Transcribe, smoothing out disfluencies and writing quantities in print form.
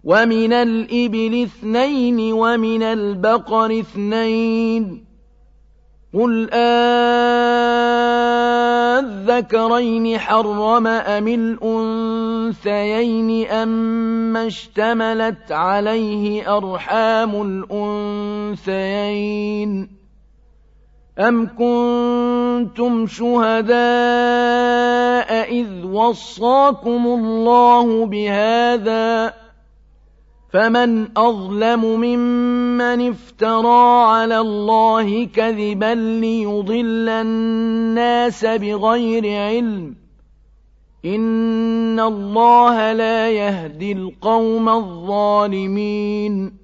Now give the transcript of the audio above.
ومن الإبل 2 ومن البقر 2 قل أذكرين حرم أم الأنثيين أما اشتملت عليه أرحام الأنثيين أم كنتم شهداء إذ وصاكم الله بهذا فمن أظلم ممن افترى على الله كذبا ليضل الناس بغير علم إن الله لا يهدي القوم الظالمين